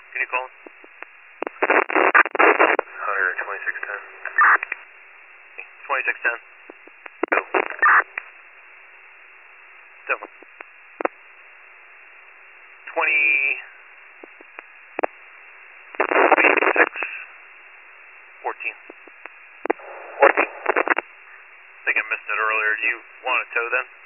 Can you call him? Hunter 2610. 2610. Go. Devil. 14. 14. I think I missed it earlier. Do you want to tow then?